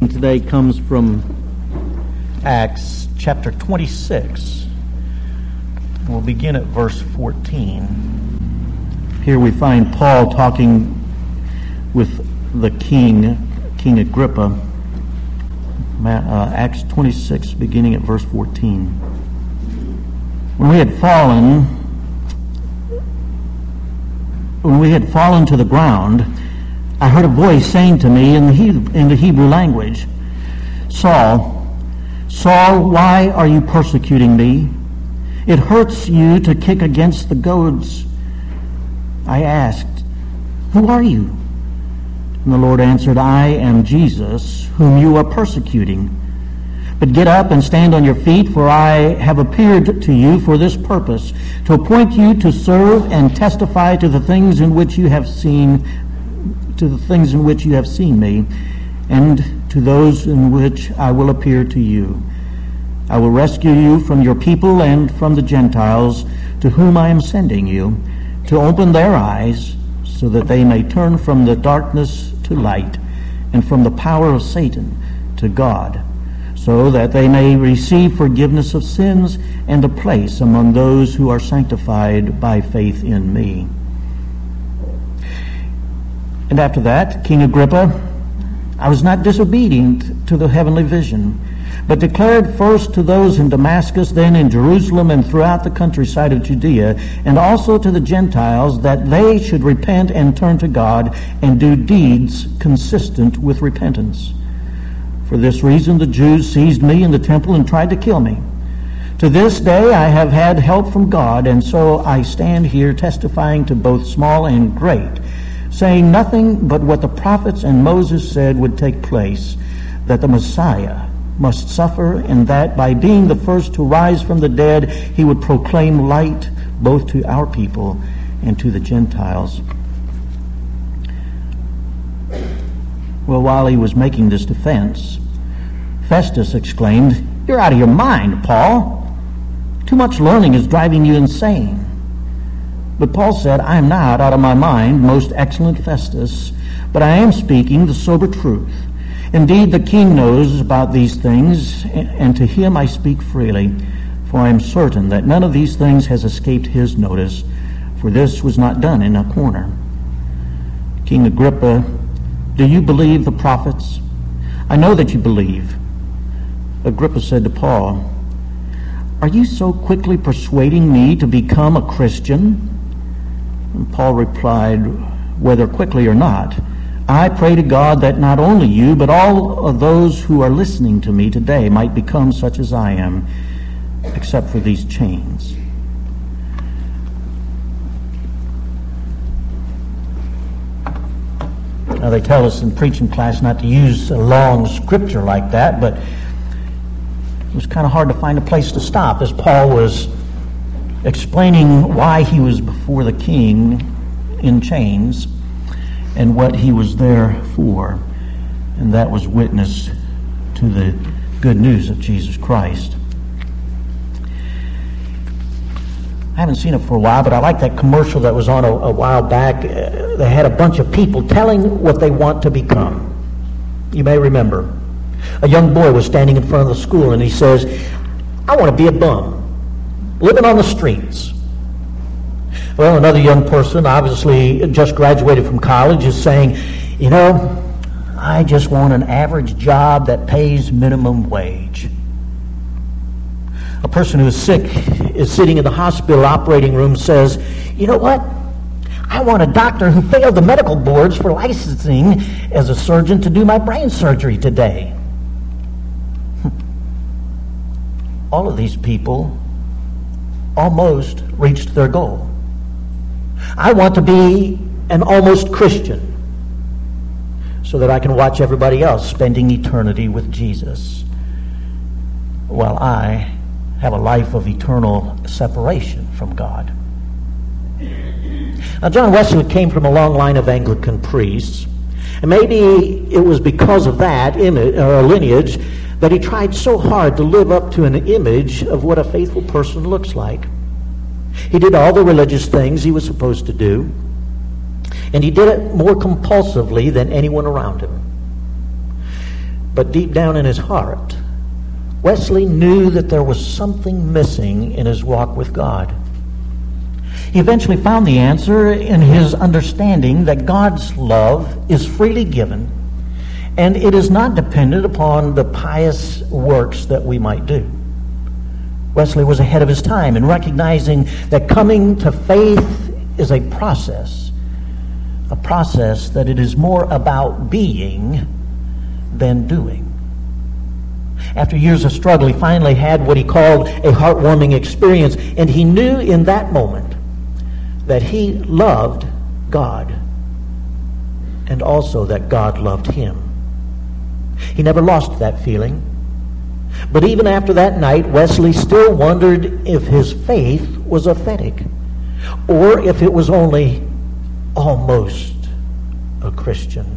Today comes from Acts chapter 26. We'll begin at verse 14. Here we find Paul talking with the King Agrippa. Acts 26, beginning at verse 14. When we had fallen to the ground, I heard a voice saying to me in the Hebrew language, Saul, Saul, why are you persecuting me? It hurts you to kick against the goads. I asked, who are you? And the Lord answered, I am Jesus, whom you are persecuting. But get up and stand on your feet, for I have appeared to you for this purpose, to appoint you to serve and testify to the things in which you have seen me, and to those in which I will appear to you. I will rescue you from your people and from the Gentiles, to whom I am sending you, to open their eyes, so that they may turn from the darkness to light, and from the power of Satan to God, so that they may receive forgiveness of sins and a place among those who are sanctified by faith in me. And after that, King Agrippa, I was not disobedient to the heavenly vision, but declared first to those in Damascus, then in Jerusalem, and throughout the countryside of Judea, and also to the Gentiles, that they should repent and turn to God and do deeds consistent with repentance. For this reason the Jews seized me in the temple and tried to kill me. To this day I have had help from God, and so I stand here testifying to both small and great, saying nothing but what the prophets and Moses said would take place, that the Messiah must suffer, and that by being the first to rise from the dead, he would proclaim light both to our people and to the Gentiles. Well, while he was making this defense, Festus exclaimed, You're out of your mind, Paul. Too much learning is driving you insane. But Paul said, I am not out of my mind, most excellent Festus, but I am speaking the sober truth. Indeed, the king knows about these things, and to him I speak freely, for I am certain that none of these things has escaped his notice, for this was not done in a corner. King Agrippa, do you believe the prophets? I know that you believe. Agrippa said to Paul, Are you so quickly persuading me to become a Christian? And Paul replied, Whether quickly or not, I pray to God that not only you, but all of those who are listening to me today might become such as I am, except for these chains. Now they tell us in preaching class not to use a long scripture like that, but it was kind of hard to find a place to stop as Paul was explaining why he was before the king in chains and what he was there for, and that was witness to the good news of Jesus Christ. I haven't seen it for a while, but I like that commercial that was on a while back. They had a bunch of people telling what they want to become. You may remember. A young boy was standing in front of the school and he says, I want to be a bum, living on the streets. Well, another young person, obviously just graduated from college, is saying, I just want an average job that pays minimum wage. A person who is sick is sitting in the hospital operating room says, you know what? I want a doctor who failed the medical boards for licensing as a surgeon to do my brain surgery today. All of these people almost reached their goal. I want to be an almost Christian so that I can watch everybody else spending eternity with Jesus while I have a life of eternal separation from God. Now, John Wesley came from a long line of Anglican priests, and maybe it was because of that lineage that he tried so hard to live up to an image of what a faithful person looks like. He did all the religious things he was supposed to do, and he did it more compulsively than anyone around him. But deep down in his heart, Wesley knew that there was something missing in his walk with God. He eventually found the answer in his understanding that God's love is freely given, and it is not dependent upon the pious works that we might do. Wesley was ahead of his time in recognizing that coming to faith is a process that it is more about being than doing. After years of struggle, he finally had what he called a heartwarming experience, and he knew in that moment that he loved God and also that God loved him. He never lost that feeling. But even after that night, Wesley still wondered if his faith was authentic or if it was only almost a Christian.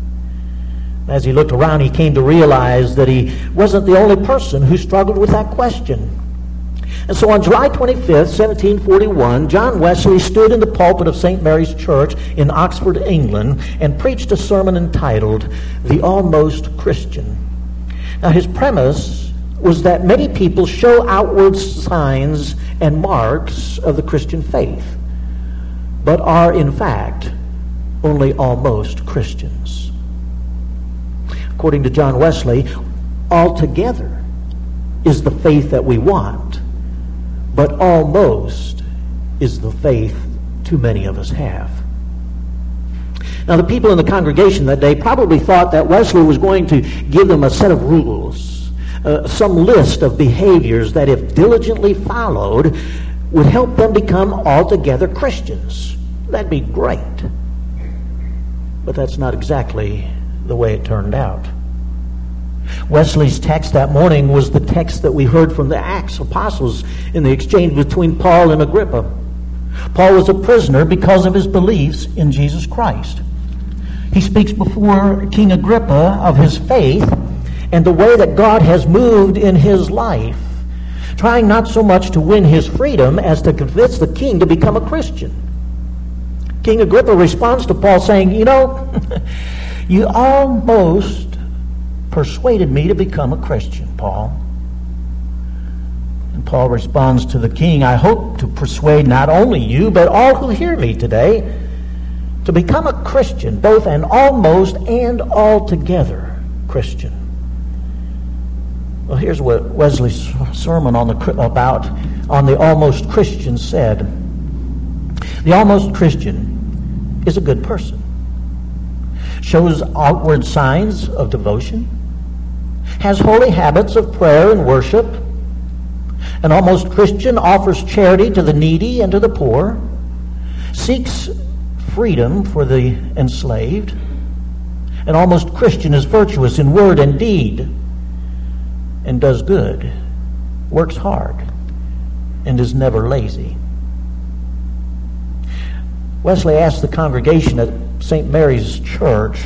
As he looked around, he came to realize that he wasn't the only person who struggled with that question. And so on July 25th, 1741, John Wesley stood in the pulpit of St. Mary's Church in Oxford, England, and preached a sermon entitled, "The Almost Christian." Now, his premise was that many people show outward signs and marks of the Christian faith, but are, in fact, only almost Christians. According to John Wesley, altogether is the faith that we want, but almost is the faith too many of us have. Now, the people in the congregation that day probably thought that Wesley was going to give them a set of rules, some list of behaviors that, if diligently followed, would help them become altogether Christians. That'd be great. But that's not exactly the way it turned out. Wesley's text that morning was the text that we heard from the Acts apostles in the exchange between Paul and Agrippa. Paul was a prisoner because of his beliefs in Jesus Christ. He speaks before King Agrippa of his faith and the way that God has moved in his life, trying not so much to win his freedom as to convince the king to become a Christian. King Agrippa responds to Paul saying, you almost persuaded me to become a Christian, Paul. And Paul responds to the king, I hope to persuade not only you, but all who hear me today to become a Christian, both an almost and altogether Christian. Well, here's what Wesley's sermon on the almost Christian said. The almost Christian is a good person, shows outward signs of devotion, has holy habits of prayer and worship. An almost Christian offers charity to the needy and to the poor, seeks freedom for the enslaved. An almost Christian is virtuous in word and deed, and does good, works hard, and is never lazy. Wesley asked the congregation at St. Mary's Church,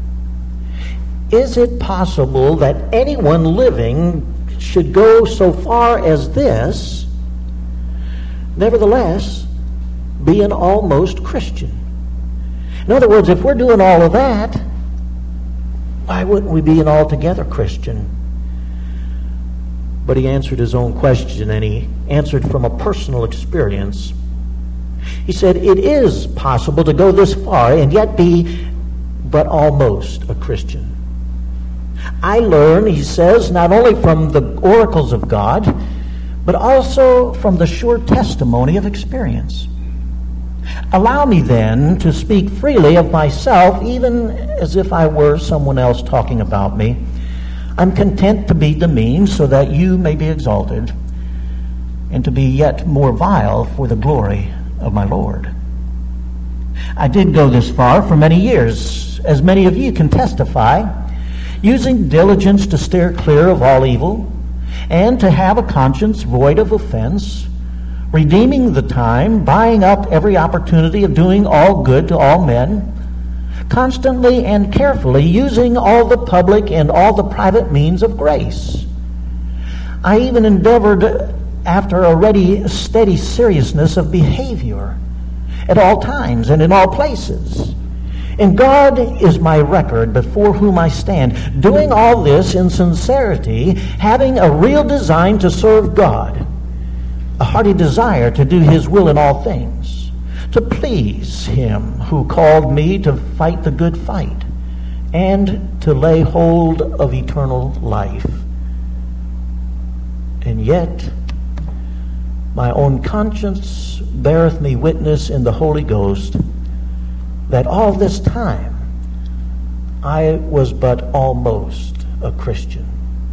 is it possible that anyone living should go so far as this, nevertheless be an almost Christian? In other words, if we're doing all of that, why wouldn't we be an altogether Christian? But he answered his own question, and he answered from a personal experience. He said, it is possible to go this far and yet be but almost a Christian. I learn, he says, not only from the oracles of God, but also from the sure testimony of experience. Allow me then to speak freely of myself, even as if I were someone else talking about me. I'm content to be demeaned so that you may be exalted, and to be yet more vile for the glory of my Lord. I did go this far for many years, as many of you can testify, using diligence to steer clear of all evil, and to have a conscience void of offense, redeeming the time, buying up every opportunity of doing all good to all men, constantly and carefully using all the public and all the private means of grace. I even endeavored after a ready, steady seriousness of behavior at all times and in all places, And God is my record before whom I stand, doing all this in sincerity, having a real design to serve God, a hearty desire to do his will in all things, to please him who called me to fight the good fight, and to lay hold of eternal life. And yet my own conscience beareth me witness in the Holy Ghost that all this time I was but almost a Christian.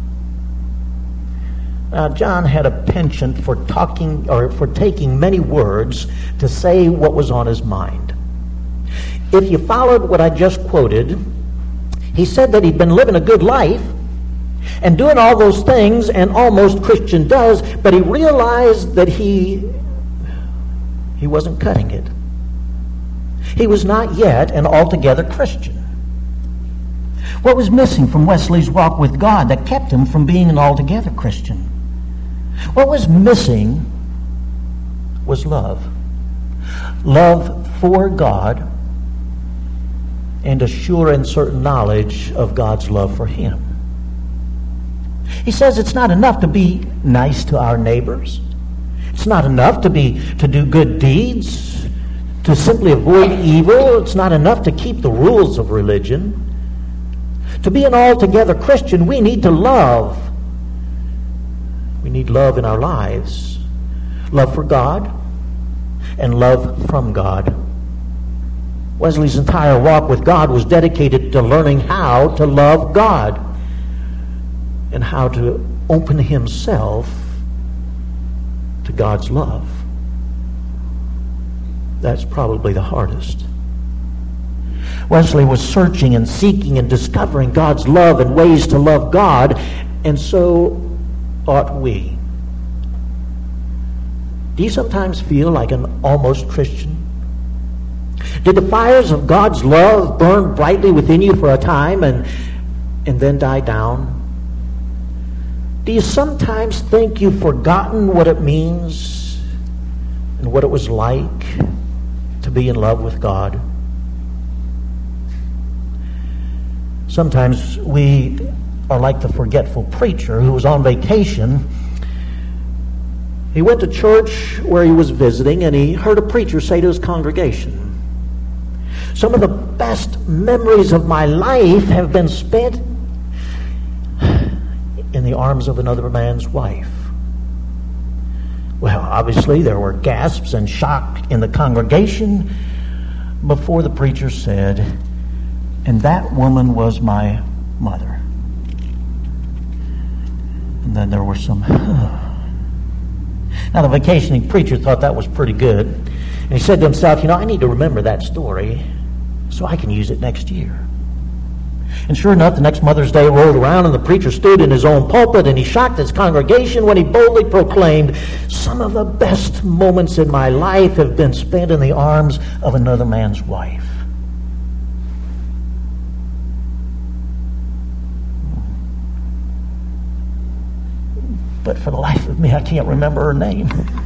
Now, John had a penchant for taking many words to say what was on his mind. If you followed what I just quoted, he said that he'd been living a good life and doing all those things an almost Christian does, but he realized that he wasn't cutting it. He was not yet an altogether Christian. What was missing from Wesley's walk with God that kept him from being an altogether Christian? What was missing was love. Love for God and a sure and certain knowledge of God's love for him. He says it's not enough to be nice to our neighbors. It's not enough to do good deeds, to simply avoid evil. It's not enough to keep the rules of religion. To be an altogether Christian, we need to love. We need love in our lives. Love for God and love from God. Wesley's entire walk with God was dedicated to learning how to love God and how to open himself to God's love. That's probably the hardest. Wesley was searching and seeking and discovering God's love and ways to love God, and so ought we. Do you sometimes feel like an almost Christian? Did the fires of God's love burn brightly within you for a time and then die down? Do you sometimes think you've forgotten what it means and what it was like to be in love with God? Sometimes we are like the forgetful preacher who was on vacation. He went to church where he was visiting, and he heard a preacher say to his congregation, "Some of the best memories of my life have been spent in the arms of another man's wife." Well, obviously there were gasps and shock in the congregation before the preacher said, "And that woman was my mother." And then there were some... Now the vacationing preacher thought that was pretty good. And he said to himself, I need to remember that story so I can use it next year. And sure enough, the next Mother's Day rolled around, and the preacher stood in his own pulpit, and he shocked his congregation when he boldly proclaimed, "Some of the best moments in my life have been spent in the arms of another man's wife." But for the life of me, I can't remember her name.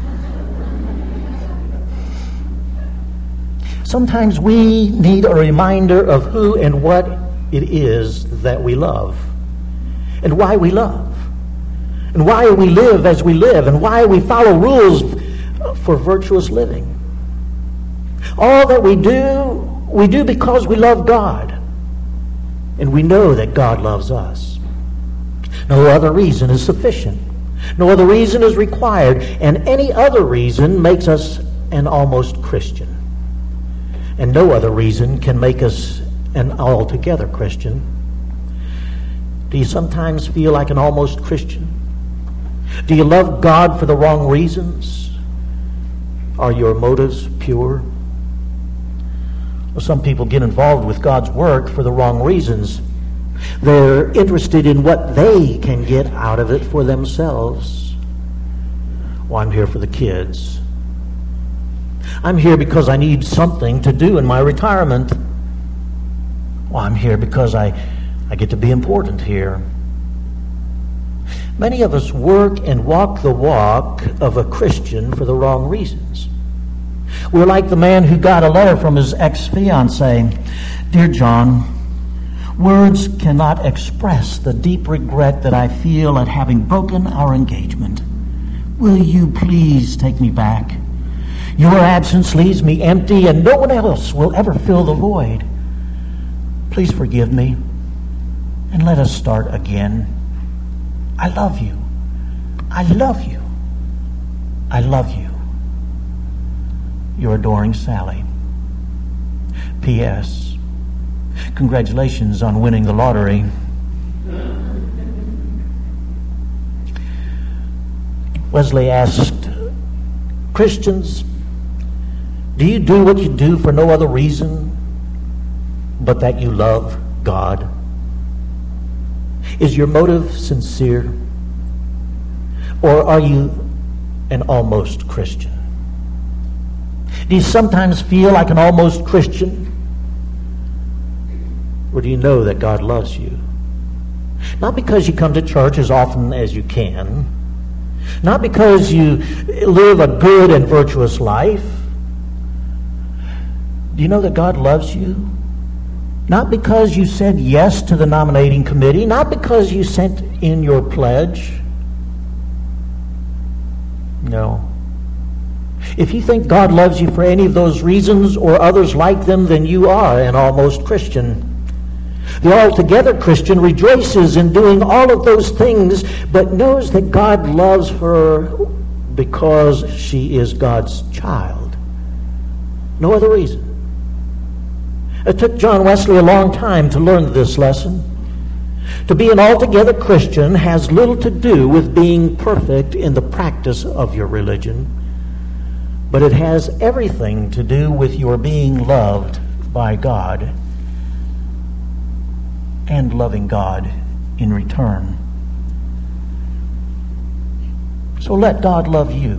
Sometimes we need a reminder of who and what it is that we love, and why we love, and why we live as we live, and why we follow rules for virtuous living. All that we do because we love God, and we know that God loves us. No other reason is sufficient. No other reason is required, and any other reason makes us an almost Christian. And no other reason can make us an altogether Christian. Do you sometimes feel like an almost Christian? Do you love God for the wrong reasons? Are your motives pure? Well, some people get involved with God's work for the wrong reasons. They're interested in what they can get out of it for themselves. Well, I'm here for the kids. I'm here because I need something to do in my retirement. Well, I'm here because I get to be important here. Many of us work and walk the walk of a Christian for the wrong reasons. We're like the man who got a letter from his ex-fiancée. Dear John, words cannot express the deep regret that I feel at having broken our engagement. Will you please take me back? Your absence leaves me empty, and no one else will ever fill the void. Please forgive me, and let us start again. I love you. I love you. I love you. Your adoring Sally. P.S. Congratulations on winning the lottery. Wesley asked, Christians, do you do what you do for no other reason but that you love God? Is your motive sincere? Or are you an almost Christian? Do you sometimes feel like an almost Christian? Or do you know that God loves you? Not because you come to church as often as you can, not because you live a good and virtuous life. Do you know that God loves you? Not because you said yes to the nominating committee, not because you sent in your pledge. No. If you think God loves you for any of those reasons or others like them, then you are an almost Christian. The altogether Christian rejoices in doing all of those things, but knows that God loves her because she is God's child. No other reason. It took John Wesley a long time to learn this lesson. To be an altogether Christian has little to do with being perfect in the practice of your religion, but it has everything to do with your being loved by God and loving God in return. So let God love you,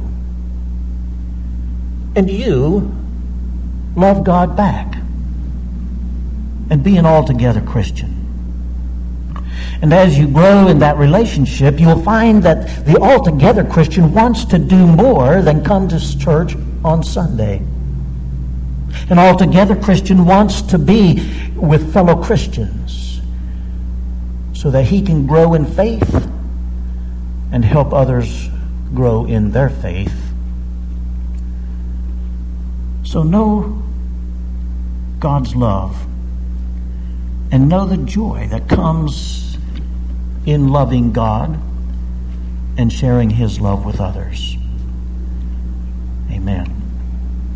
and you love God back, and be an altogether Christian. And as you grow in that relationship, you'll find that the altogether Christian wants to do more than come to church on Sunday. An altogether Christian wants to be with fellow Christians so that he can grow in faith and help others grow in their faith. So know God's love and know the joy that comes in loving God and sharing his love with others. Amen.